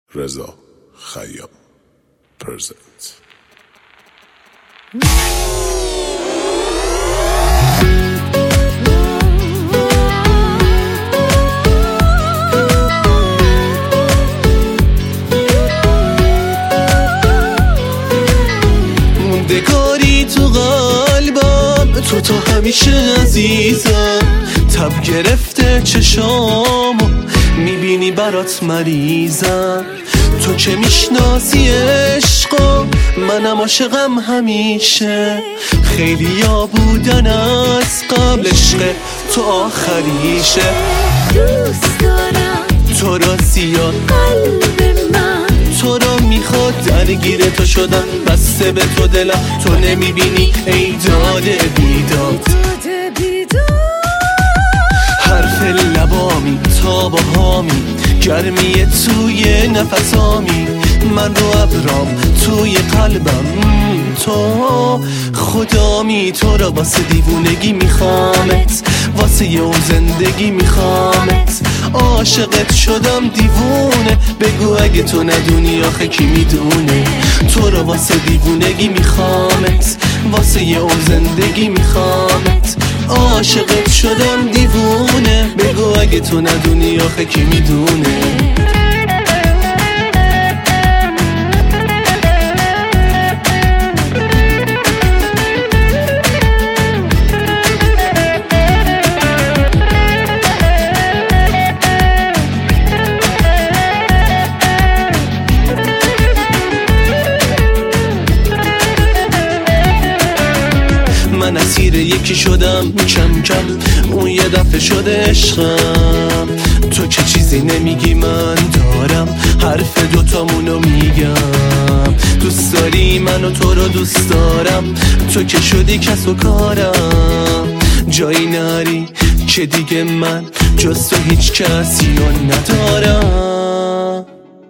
رضا خیام پرزنت. موندگاری تو قلبم، تو همیشه عزیزم. تب گرفته چشامو میبینی برات مریضم. تو که میشناسی عشقم، منم عاشقم همیشه. خیلیا بودن از قبل، عشق تو آخریشه. دوست دارم تو را زیاد، قلب من تو را میخواد، درگیر تو شدم، بسته به تو دلم. تو نمیبینی ای داده بیداد، حرف لبامی تا با هامی، گرمی توی نفسامی، من رو ابرام توی قلبم. تو خدامی، تو را واسه دیوونگی میخوامت، واسه اون زندگی میخوامت. عاشقت شدم دیوونه، بگو اگه تو ندونی آخه کی میدونه. تو را واسه دیوونگی میخوامت، واسه اون زندگی میخوامت. عاشقت شدم دیوونه، بگو اگه تو ندونی آخه کی میدونه. من اسیر یکی شدم کم کم، اون یه دفعه شده عشقم. تو که چیزی نمیگی من دارم، حرف دوتامونو میگم. دوست داری منو، تو رو دوست دارم، تو که شدی کس و کارم. جایی نری که دیگه من جز تو هیچ کسی رو ندارم.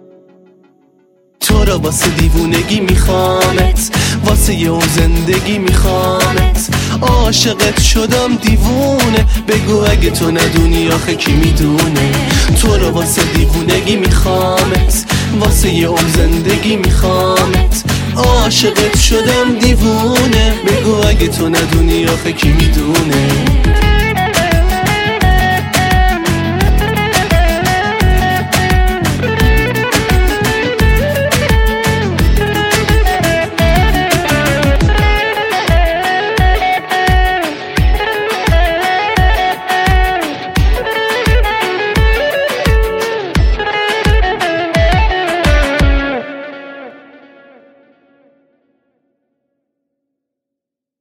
تو را واسه دیوونگی میخوامت، واسه اون زندگی میخوامت. عاشقت شدم دیوونه، بگو اگه تو ندونی آخه کی میدونه. تو را واسه دیوونگی میخوامت، واسه اون زندگی میخوامت. عاشقت شدم دیوونه، بگو اگه تو ندونی آخه کی میدونه.